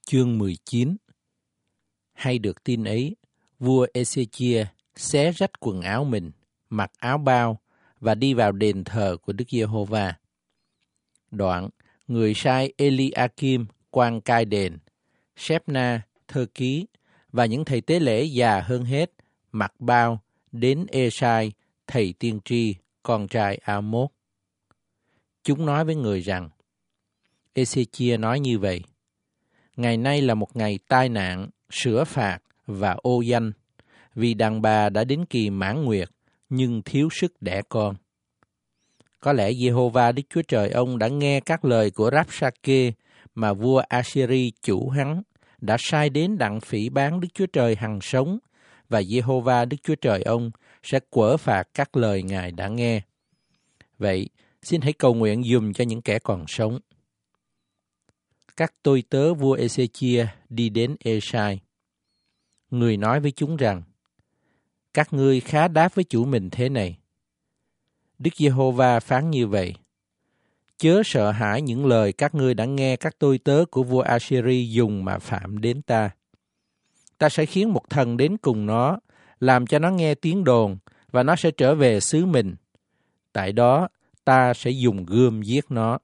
Chương 19. Hay được tin ấy, vua Ê-xê-chia xé rách quần áo mình, mặc áo bao và đi vào đền thờ của Đức Giê-hô-va. Đoạn, người sai Eli-a-kim, quan cai đền, Sép-na, thơ ký và những thầy tế lễ già hơn hết, mặc bao, đến Ê-sai, thầy tiên tri, con trai A-mốt. Chúng nói với người rằng, Ê-xê-chia nói như vậy: ngày nay là một ngày tai nạn, sửa phạt và ô danh, vì đàn bà đã đến kỳ mãn nguyệt, nhưng thiếu sức đẻ con. Có lẽ Giê-hô-va Đức Chúa Trời ông đã nghe các lời của Ráp-sa-kê mà vua A-si-ri chủ hắn đã sai đến đặng phỉ báng Đức Chúa Trời hằng sống, và Giê-hô-va Đức Chúa Trời ông sẽ quở phạt các lời Ngài đã nghe. Vậy, xin hãy cầu nguyện dùm cho những kẻ còn sống. Các tôi tớ vua Ê-xê-chia đi đến Ê-sai. Người nói với chúng rằng, các ngươi khá đáp với chủ mình thế này: Đức Giê-hô-va phán như vậy: chớ sợ hãi những lời các ngươi đã nghe các tôi tớ của vua A-si-ri dùng mà phạm đến ta. Ta sẽ khiến một thần đến cùng nó, làm cho nó nghe tiếng đồn, và nó sẽ trở về xứ mình. Tại đó, ta sẽ dùng gươm giết nó.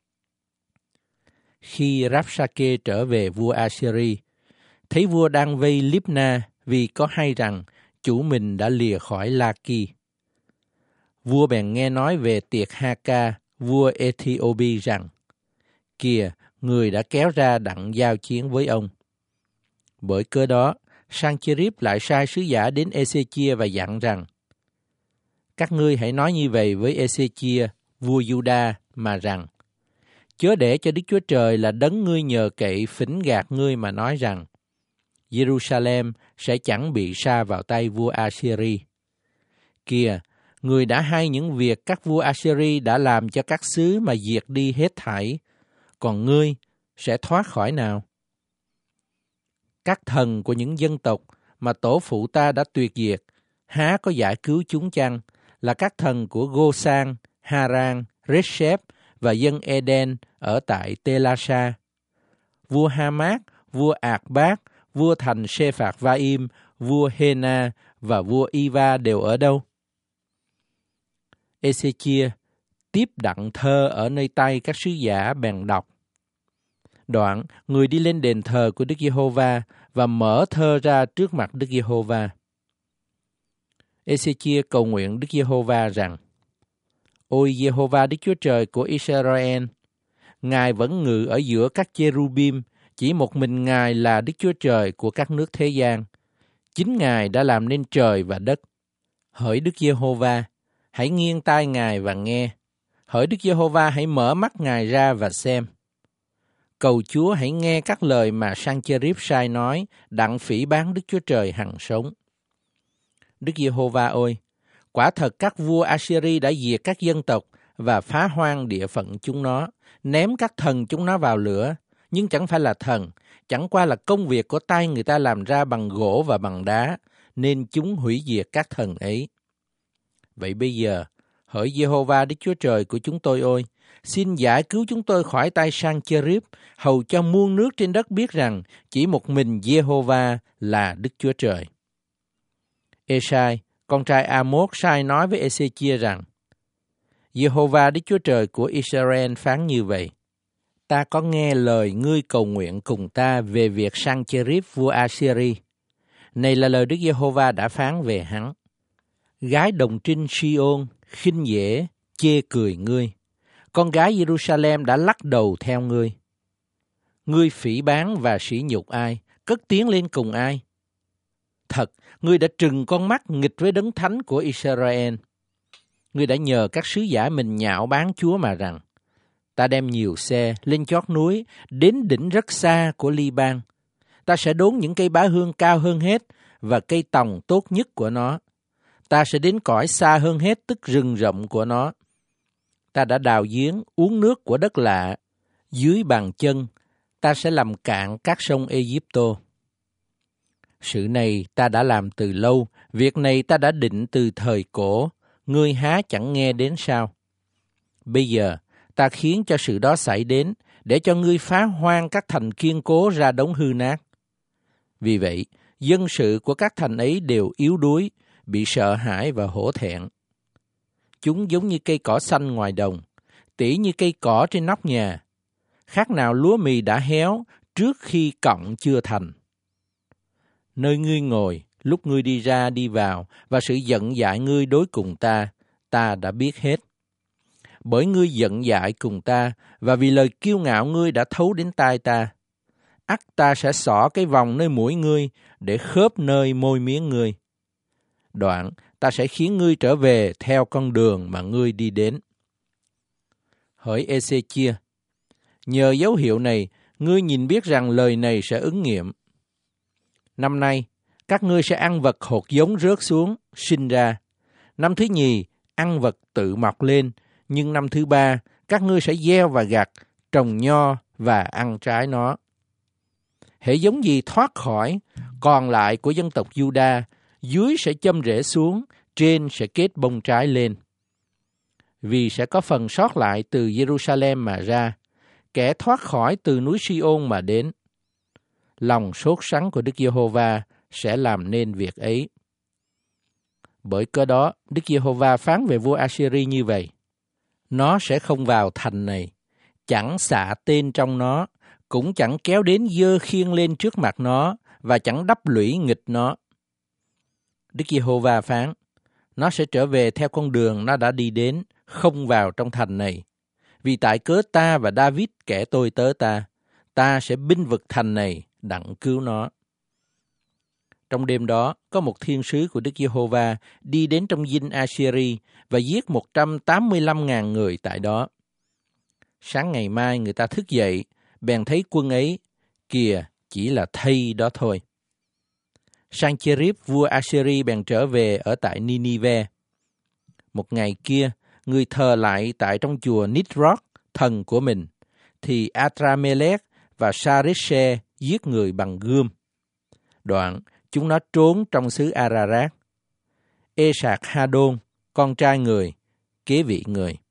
Khi Ráp-sa-kê trở về vua A-si-ri, thấy vua đang vây Líp-na vì có hay rằng chủ mình đã lìa khỏi La-ki. Vua bèn nghe nói về tiệc Ha-ca, vua Ê-thi-ô-bi rằng, kìa, người đã kéo ra đặng giao chiến với ông. Bởi cớ đó, Sang-chê-ríp lại sai sứ giả đến Ê-xê-chia và dặn rằng, các ngươi hãy nói như vậy với Ê-xê-chia, vua Giu-đa, mà rằng, chớ để cho Đức Chúa Trời là đấng ngươi nhờ cậy phỉnh gạt ngươi mà nói rằng, Giê-ru-sa-lem sẽ chẳng bị sa vào tay vua A-si-ri. Kìa, người đã hay những việc các vua A-si-ri đã làm cho các xứ mà diệt đi hết thảy, còn ngươi sẽ thoát khỏi nào? Các thần của những dân tộc mà tổ phụ ta đã tuyệt diệt, há có giải cứu chúng chăng, là các thần của Gô-sang, Ha-ran, Rết-sép và dân Ê-đen ở tại Tê-la-sa. Vua Ha-mát, vua Ạc-bát, vua thành Sê-phạt-va-im, vua Hê-na và vua Y-va đều ở đâu? Ê-xê-chia tiếp đặng thơ ở nơi tay các sứ giả bèn đọc. Đoạn, người đi lên đền thờ của Đức Giê-hô-va và mở thơ ra trước mặt Đức Giê-hô-va. Ê-xê-chia cầu nguyện Đức Giê-hô-va rằng, ôi Giê-hô-va Đức Chúa Trời của Israel, Ngài vẫn ngự ở giữa các chê-ru-bim, chỉ một mình Ngài là Đức Chúa Trời của các nước thế gian. Chính Ngài đã làm nên trời và đất. Hỡi Đức Giê-hô-va, hãy nghiêng tai Ngài và nghe. Hỡi Đức Giê-hô-va, hãy mở mắt Ngài ra và xem. Cầu Chúa hãy nghe các lời mà Sang-chê-ríp sai nói, đặng phỉ báng Đức Chúa Trời hằng sống. Đức Giê-hô-va ơi, quả thật các vua A-si-ri đã diệt các dân tộc và phá hoang địa phận chúng nó, ném các thần chúng nó vào lửa, nhưng chẳng phải là thần, chẳng qua là công việc của tay người ta làm ra bằng gỗ và bằng đá, nên chúng hủy diệt các thần ấy. Vậy bây giờ, hỡi Giê-hô-va Đức Chúa Trời của chúng tôi ơi, xin giải cứu chúng tôi khỏi tay Sang-chê-ríp, hầu cho muôn nước trên đất biết rằng chỉ một mình Giê-hô-va là Đức Chúa Trời. Ê-sai, con trai A-mốt sai nói với Ê-xê-chia rằng, Giê-hô-va Đức Chúa Trời của Israel phán như vậy: ta có nghe lời ngươi cầu nguyện cùng ta về việc Sang-chê-ríp vua A-si-ri. Này là lời Đức Giê-hô-va đã phán về hắn. Gái đồng trinh Si-ôn khinh dễ chê cười ngươi, con gái Giê-ru-sa-lem đã lắc đầu theo ngươi. Ngươi phỉ báng và sỉ nhục ai, cất tiếng lên cùng ai? Thật, ngươi đã trừng con mắt nghịch với đấng thánh của Israel. Ngươi đã nhờ các sứ giả mình nhạo báng Chúa mà rằng, ta đem nhiều xe lên chót núi, đến đỉnh rất xa của Li-ban. Ta sẽ đốn những cây bá hương cao hơn hết và cây tòng tốt nhất của nó. Ta sẽ đến cõi xa hơn hết, tức rừng rộng của nó. Ta đã đào giếng, uống nước của đất lạ. Dưới bàn chân, ta sẽ làm cạn các sông Ê-díp-tô. Sự này ta đã làm từ lâu, việc này ta đã định từ thời cổ, ngươi há chẳng nghe đến sao? Bây giờ, ta khiến cho sự đó xảy đến, để cho ngươi phá hoang các thành kiên cố ra đống hư nát. Vì vậy, dân sự của các thành ấy đều yếu đuối, bị sợ hãi và hổ thẹn. Chúng giống như cây cỏ xanh ngoài đồng, tỉ như cây cỏ trên nóc nhà, khác nào lúa mì đã héo trước khi cọng chưa thành. Nơi ngươi ngồi, lúc ngươi đi ra đi vào, và sự giận dại ngươi đối cùng ta, ta đã biết hết. Bởi ngươi giận dại cùng ta, và vì lời kiêu ngạo ngươi đã thấu đến tai ta, ắt ta sẽ xỏ cái vòng nơi mũi ngươi, để khớp nơi môi miếng ngươi. Đoạn, ta sẽ khiến ngươi trở về theo con đường mà ngươi đi đến. Hỡi Ê-xê-chia, nhờ dấu hiệu này, ngươi nhìn biết rằng lời này sẽ ứng nghiệm. Năm nay, các ngươi sẽ ăn vật hột giống rớt xuống, sinh ra. Năm thứ nhì, ăn vật tự mọc lên, nhưng năm thứ ba, các ngươi sẽ gieo và gặt, trồng nho và ăn trái nó. Hễ giống gì thoát khỏi, còn lại của dân tộc Giu-đa, dưới sẽ châm rễ xuống, trên sẽ kết bông trái lên. Vì sẽ có phần sót lại từ Giê-ru-sa-lem mà ra, kẻ thoát khỏi từ núi Si-ôn mà đến. Lòng sốt sắng của Đức Giê-hô-va sẽ làm nên việc ấy. Bởi cớ đó, Đức Giê-hô-va phán về vua A-sê-ri như vậy: nó sẽ không vào thành này, chẳng xạ tên trong nó, cũng chẳng kéo đến giơ khiên lên trước mặt nó, và chẳng đắp lũy nghịch nó. Đức Giê-hô-va phán: nó sẽ trở về theo con đường nó đã đi đến, không vào trong thành này. Vì tại cớ ta và David kẻ tôi tớ ta sẽ binh vực thành này, đặng cứu nó. Trong đêm đó, có một thiên sứ của Đức Giê-hô-va đi đến trong dinh A-sê-ri và giết 185.000 người tại đó. Sáng ngày mai người ta thức dậy, bèn thấy quân ấy, kìa, chỉ là thây đó thôi. Sang-chê-ríp vua A-sê-ri bèn trở về ở tại Ni-ni-ve. Một ngày kia, người thờ lại tại trong chùa Nít-róc, thần của mình, thì Atra-mê-lét và Sa-rít-se giết người bằng gươm. Đoạn, chúng nó trốn trong xứ Ararat. Ê-sạc-ha-đôn, con trai người, kế vị người.